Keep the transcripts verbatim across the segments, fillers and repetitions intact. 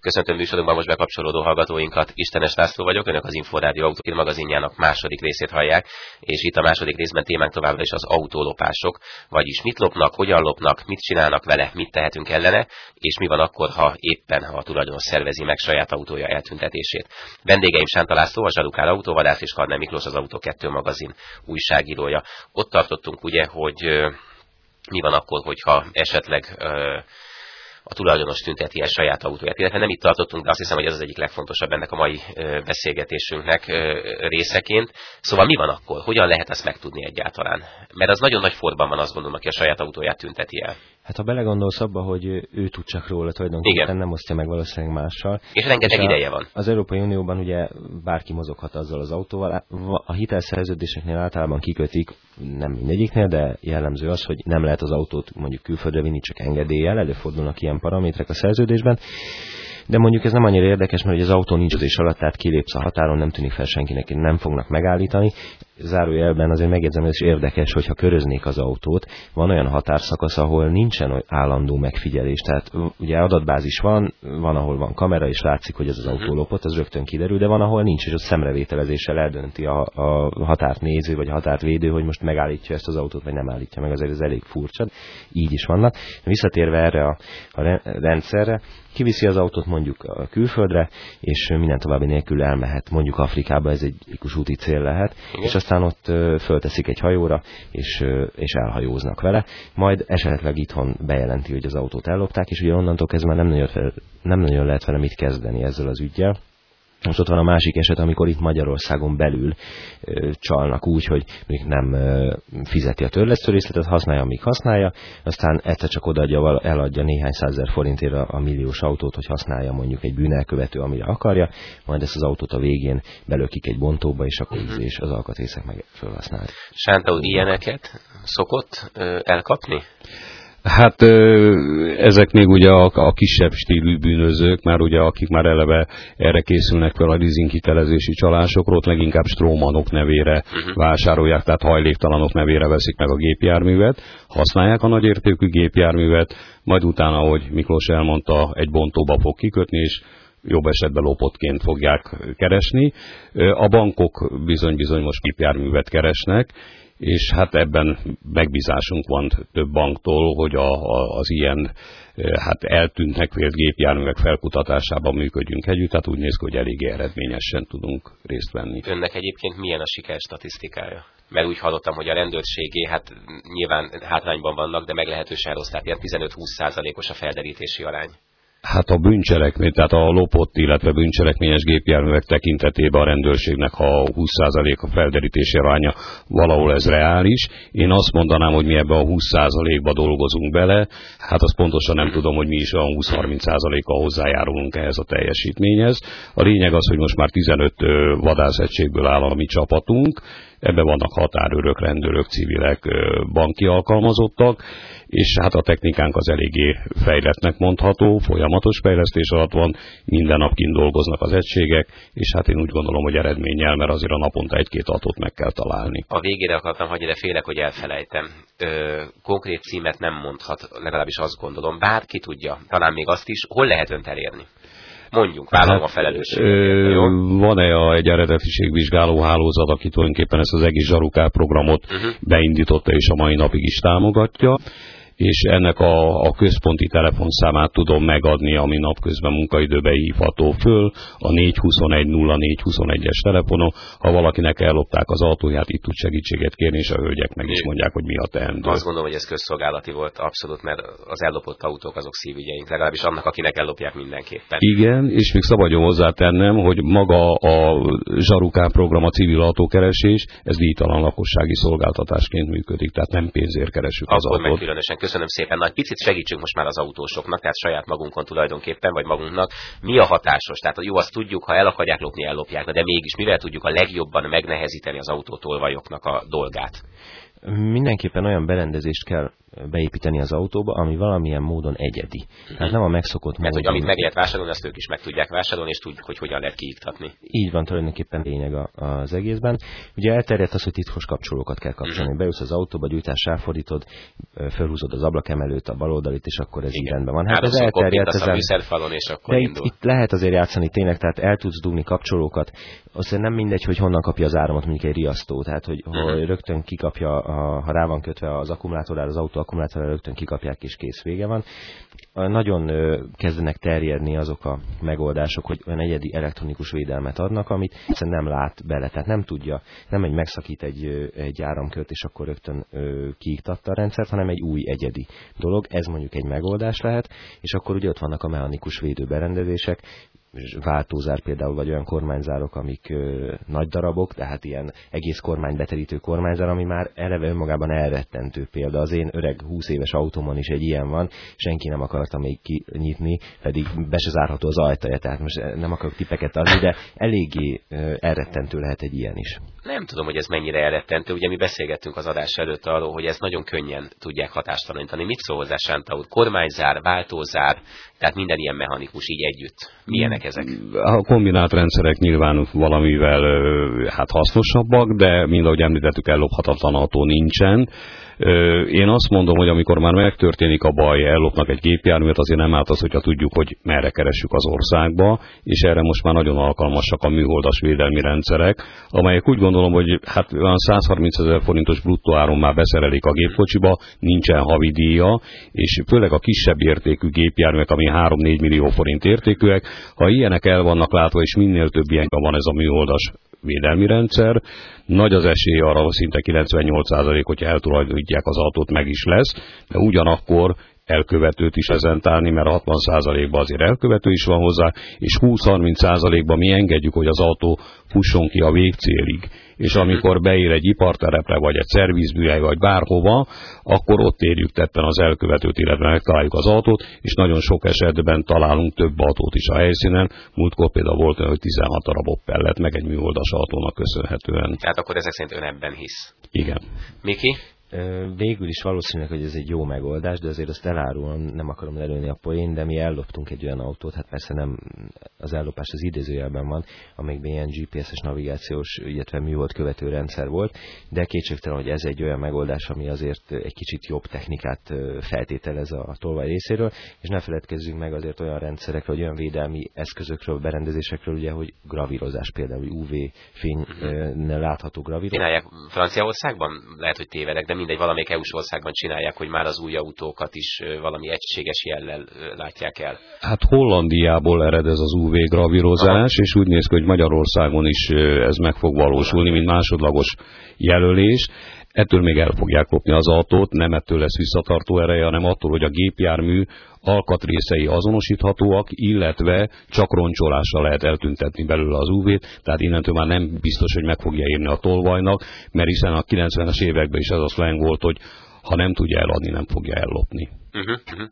Köszöntöm műsorunkban most bekapcsolódó hallgatóinkat, Istenes László vagyok, önök az Inforádió Autóhír magazinjának második részét hallják, és itt a második részben témánk továbbra is az autólopások, vagyis mit lopnak, hogyan lopnak, mit csinálnak vele, mit tehetünk ellene, és mi van akkor, ha éppen ha a tulajdonos szervezi meg saját autója eltüntetését. Vendégeim Sánta László, a Zsalukál autóvadász, és Karner Miklós, az Autó kettő magazin újságírója. Ott tartottunk ugye, hogy mi van akkor, hogyha esetleg a tulajdonos tünteti el saját autóját. Illetve nem itt tartottunk, de azt hiszem, hogy ez az egyik legfontosabb ennek a mai beszélgetésünknek részeként. Szóval mi van akkor? Hogyan lehet ezt megtudni egyáltalán? Mert az nagyon nagy forban van, azt gondolom, aki a saját autóját tünteti el. Hát ha belegondolsz abba, hogy ő tud csak róla tulajdonképpen, igen, nem osztja meg valószínűleg mással. És rengeteg és a, ideje van. Az Európai Unióban ugye bárki mozoghat azzal az autóval. A hitelszerződéseknél általában kikötik, nem mindegyiknél, de jellemző az, hogy nem lehet az autót mondjuk külföldre vinni, csak engedéllyel. Előfordulnak ilyen paraméterek a szerződésben. De mondjuk ez nem annyira érdekes, mert az autó nincs az alatt, tehát kilépsz a határon, nem tűnik fel senkinek, nem fognak megállítani. Zárójelben azért megjegyzem, hogy ez is érdekes, hogyha köröznék az autót. Van olyan határszakasz, ahol nincsen állandó megfigyelés. Tehát ugye adatbázis van, van, ahol van kamera, és látszik, hogy ez az autó lopott, az rögtön kiderül, de van, ahol nincs, és ott szemrevételezéssel eldönti a, a határt néző, vagy a határt védő, hogy most megállítja ezt az autót, vagy nem állítja meg. Azért ez elég furcsa. Így is vannak. Visszatérve erre a, a rendszerre, kiviszi az autót mondjuk a külföldre, és minden további nélkül elmehet mondjuk Afrikába, ez egy tipikus úti cél lehet, igen, és aztán ott fölteszik egy hajóra, és, és elhajóznak vele, majd esetleg itthon bejelenti, hogy az autót ellopták, és ugye onnantól kezdve már nem nagyon, nem nagyon lehet vele mit kezdeni ezzel az üggyel. Most ott van a másik eset, amikor itt Magyarországon belül ö, csalnak úgy, hogy még nem ö, fizeti a törlesztőrészletet, használja, amíg használja, aztán egyszer csak odaadja, eladja néhány százezer forintért a milliós autót, hogy használja mondjuk egy bűnelkövető, amire akarja, majd ezt az autót a végén belökik egy bontóba, és akkor uh-huh. és az alkatrészek meg felhasználják. Sánta úr ilyeneket szokott ö, elkapni? Hát ezek még ugye a, a kisebb stílű bűnözők, már ugye akik már eleve erre készülnek fel a leasinghitelezési csalásokról, ott leginkább strómanok nevére uh-huh. vásárolják, tehát hajléktalanok nevére veszik meg a gépjárművet, használják a nagyértékű gépjárművet, majd utána, ahogy Miklós elmondta, egy bontóba fog kikötni, és jobb esetben lopottként fogják keresni. A bankok bizony-bizony most gépjárművet keresnek, és hát ebben megbízásunk van több banktól, hogy a, a, az ilyen hát eltűntnek vélt gépjárművek felkutatásában működjünk együtt, tehát úgy néz ki, hogy eléggé eredményesen tudunk részt venni. Önnek egyébként milyen a siker statisztikája? Mert úgy hallottam, hogy a rendőrségé, hát nyilván hátrányban vannak, de meglehetősen rossz, tehát ilyen tizenöt-húsz százalékos a felderítési arány. Hát a bűncselekmény, tehát a lopott, illetve bűncselekményes gépjárművek tekintetében a rendőrségnek a húsz százalék a felderítési aránya valahol ez reális. Én azt mondanám, hogy mi ebben a húsz százalékba dolgozunk bele, hát azt pontosan nem tudom, hogy mi is olyan húsz-harminc százalékkal hozzájárulunk ehhez a teljesítményhez. A lényeg az, hogy most már tizenöt vadászegységből áll a mi csapatunk, ebben vannak határőrök, rendőrök, civilek, banki alkalmazottak, és hát a technikánk az eléggé fejlettnek mondható, folyamatos fejlesztés alatt van, minden nap kint dolgoznak az egységek, és hát én úgy gondolom, hogy eredménnyel, mert azért a naponta egy-két adatot meg kell találni. A végére akartam hagyni, de félek, hogy elfelejtem. Ö, konkrét címet nem mondhat, legalábbis azt gondolom, bárki tudja, talán még azt is, hol lehet önt elérni? Mondjunk, vállalom hát, a felelősséget. Van-e egy eredetiségvizsgáló hálózat, aki tulajdonképpen ezt az egész Zsalukál programot uh-huh. beindította, és a mai napig is támogatja, és ennek a, a központi telefonszámát tudom megadni, ami napközben munkaidőben hívható föl, a négy huszonegy nulla négy huszonegyes telefonon. Ha valakinek ellopták az autóját, itt tud segítséget kérni, és a hölgyek meg is mondják, hogy mi a teendő. Azt gondolom, hogy ez közszolgálati volt abszolút, mert az ellopott autók azok szívügyeink, legalábbis annak, akinek ellopják mindenképpen. Igen, és még szabadjon hozzátennem, hogy maga a Zsalukál program, a civil autókeresés, ez díjtalan lakossági szolgáltatásként működik, tehát nem pénzért keresünk az autót. Köszönöm szépen. Nagy picit segítsünk most már az autósoknak, tehát saját magunkon tulajdonképpen, vagy magunknak. Mi a hatásos? Tehát jó, azt tudjuk, ha el akarják lopni, ellopják, de mégis mivel tudjuk a legjobban megnehezíteni az autótolvajoknak a dolgát? Mindenképpen olyan berendezést kell beépíteni az autóba, ami valamilyen módon egyedi. Mm-hmm. Tehát nem a megszokott módon. Mert hogy amit meg lehet vásárolni, azt ők is meg tudják vásárolni, és tudjuk, hogy hogyan lehet kiiktatni. Így van, tulajdonképpen lényeg az egészben. Ugye elterjedt az, hogy titkos kapcsolókat kell kapcsolni. Mm-hmm. Beülsz az autóba, gyújtás ráfordítod, fölhúzod az ablakemelőt, a baloldalit, és akkor ez így rendben van. Hát ez elterjedt ezen. És akkor de itt, itt lehet azért játszani tényleg, tehát el tudsz dugni kapcsolókat. Azt nem mindegy, hogy honnan kapja az áramot, mondjuk egy riasztó. Tehát, hogy, mm-hmm. hogy rögtön kikapja, a, ha rá van kötve az akkumulátorára, az autó akkumulátorára, rögtön kikapják, és kész, vége van. Nagyon kezdenek terjedni azok a megoldások, hogy olyan egyedi elektronikus védelmet adnak, amit nem lát bele, tehát nem tudja, nem egy megszakít egy, egy áramkört, és akkor rögtön kiiktatta a rendszert, hanem egy új egyedi dolog. Ez mondjuk egy megoldás lehet, és akkor ugye ott vannak a mechanikus védőberendezések, váltózár például, vagy olyan kormányzárok, amik ö, nagy darabok, tehát ilyen egész kormány beterítő kormányzár, ami már eleve önmagában elrettentő példa. Az én öreg húsz éves autómon is egy ilyen van, senki nem akarta még kinyitni, pedig be se zárható az ajtaja, tehát most nem akarok tippeket adni, de eléggé ö, elrettentő lehet egy ilyen is. Nem tudom, hogy ez mennyire elrettentő, ugye mi beszélgettünk az adás előtt arról, hogy ez nagyon könnyen tudják hatástalanítani. Mit szól hozzá, Sánta úr? Kormányzár, váltózár, tehát minden ilyen mechanikus így együtt. Milyenek ezek? A kombinált rendszerek nyilván valamivel hát hasznosabbak, de mind ahogy említettük, ellophatatlan autó nincsen. Én azt mondom, hogy amikor már megtörténik a baj, ellopnak egy gépjárművet, azért nem árt az, hogyha tudjuk, hogy merre keressük az országba, és erre most már nagyon alkalmasak a műholdas védelmi rendszerek, amelyek úgy gondolom, hogy hát olyan száz harmincezer forintos bruttó áron már beszerelik a gépkocsiba, nincsen havidíja, és főleg a kisebb értékű gépjárművek, ami három-négy millió forint értékűek, ha ilyenek el vannak látva, és minél több ilyen van ez a műholdas védelmi rendszer, nagy az esély arra, szinte kilencvennyolc százalék, hogyha eltulajdonítják az autót, meg is lesz, de ugyanakkor elkövetőt is ezen tárni, mert hatvan százalékban azért elkövető is van hozzá, és húsz-harminc százalékban mi engedjük, hogy az autó fusson ki a végcélig. És amikor beér egy iparterepre, vagy egy szervizműhely, vagy bárhova, akkor ott érjük tetten az elkövetőt, illetve megtaláljuk az autót, és nagyon sok esetben találunk több autót is a helyszínen. Múltkor például volt olyan, hogy tizenhat darab Opel lett meg egy műholdas autónak köszönhetően. Tehát akkor ezek szerint ön ebben hisz. Igen. Miki? Végül is valószínűleg, hogy ez egy jó megoldás, de azért azt elárulom, nem akarom lelőni a poén, de mi elloptunk egy olyan autót, hát persze nem az ellopás az idézőjelben van, amelyikben ilyen gé pé es-es navigációs, illetve műhold követő rendszer volt, de kétségtelen, hogy ez egy olyan megoldás, ami azért egy kicsit jobb technikát feltételez a tolvaj részéről, és ne feledkezzünk meg azért olyan rendszerekről, olyan védelmi eszközökről, berendezésekről, ugye, hogy gravírozás, például ú vé fénynél látható gravírozás. Csinálják Franciaországban? Lehet, hogy tévedek, de mindegy, valamelyik é u-s országban csinálják, hogy már az új autókat is valami egységes jellel látják el. Hát Hollandiából ered ez az ú vé gravírozás, aha, és úgy néz ki, hogy Magyarországon is ez meg fog valósulni, mint másodlagos jelölés. Ettől még el fogják lopni az autót, nem ettől lesz visszatartó ereje, hanem attól, hogy a gépjármű alkatrészei azonosíthatóak, illetve csak roncsolással lehet eltüntetni belőle az ú vét, tehát innentől már nem biztos, hogy meg fogja érni a tolvajnak, mert hiszen a kilencvenes években is ez a slang volt, hogy ha nem tudja eladni, nem fogja ellopni. Uh-huh, uh-huh.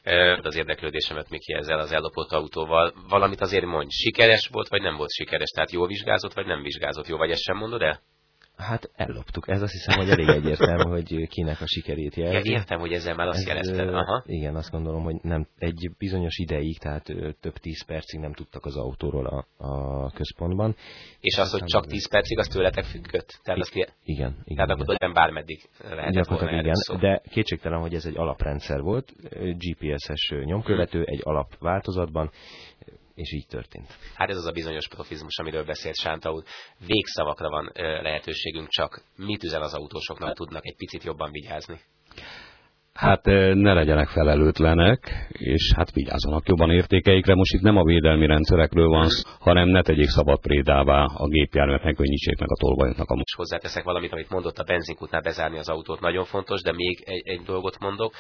Az érdeklődésemet Miki ezzel az ellopott autóval. Valamit azért mondj, sikeres volt, vagy nem volt sikeres? Tehát jól vizsgázott, vagy nem vizsgázott? Jó, vagy ezt sem mondod el? Hát elloptuk. Ez azt hiszem, hogy elég egyértelmű, hogy kinek a sikerét jelzi. Ja, értem, hogy ezzel már azt jelezted. Aha. Igen, azt gondolom, hogy nem egy bizonyos ideig, tehát több tíz percig nem tudtak az autóról a, a központban. És az, hogy csak tíz percig, az tőletek függött? Tehát az ki... Igen. igen Tehát akkor nem bármeddig lehetett volna igen, de kétségtelen, hogy ez egy alaprendszer volt, gé pé es-es nyomkövető, egy alapváltozatban, és így történt. Hát ez az a bizonyos profizmus, amiről beszélt Sánta úr. Végszavakra van ö, lehetőségünk, csak mit üzen az autósoknak, tudnak egy picit jobban vigyázni? Hát ne legyenek felelőtlenek, és hát vigyázzanak jobban értékeikre. Most itt nem a védelmi rendszerekről van, hanem ne tegyék szabad prédává a gépjárművet, ne könnyítsék meg a tolvajoknak a munkát. Hozzáteszek valamit, amit mondott, a benzinkútnál bezárni az autót nagyon fontos, de még egy, egy dolgot mondok.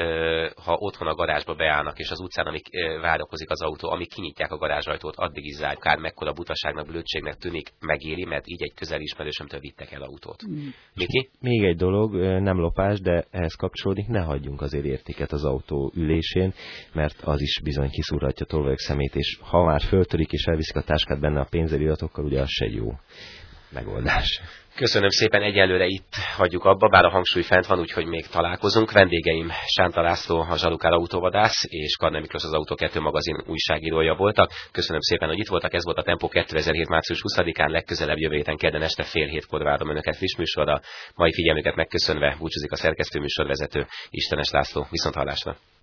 Ha otthon a garázsba beállnak, és az utcán, amíg várakozik az autó, amíg kinyitják a garázsajtót, addig is zárják. Kár mekkora butaságnak, blödségnek tűnik, megéri, mert így egy közeli ismerősömtől vittek el autót. Mm. Miki? Még egy dolog, nem lopás, de ehhez kapcsolódik, ne hagyjunk azért értéket az autó ülésén, mert az is bizony kiszúrhatja tolvajok szemét, és ha már föltörik és elviszik a táskát benne a pénzeliratokkal, ugye az se jó. megoldás. Köszönöm szépen, egyelőre itt hagyjuk abba, bár a hangsúly fent van, úgyhogy még találkozunk. Vendégeim Sánta László, a Zsalukár autóvadász, és Karner Miklós, az Autó kettő magazin újságírója voltak. Köszönöm szépen, hogy itt voltak, ez volt a Tempó kétezer-hét. március huszadikán, legközelebb jövő héten kedden este fél hétkor várom önöket friss műsorra. Mai figyelmüket megköszönve búcsúzik a szerkesztő műsorvezető Istenes László. Viszont hallásra.